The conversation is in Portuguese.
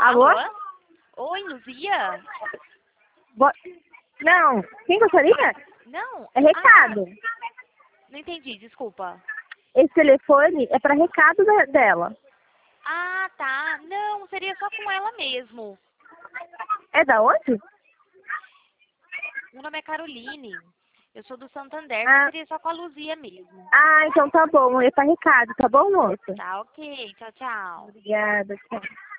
Alô? Alô? Oi, Luzia? Bo- Não, quem gostaria? Não? É recado. Não entendi, desculpa. Esse telefone é para recado dela. Ah, tá. Não, seria só com ela mesmo. É da onde? Meu nome é Caroline. Eu sou do Santander, Ah. seria só com a Luzia mesmo. Ah, então tá bom. É para recado, tá bom, moça? Tá, ok. Tchau, tchau. Obrigada, tchau.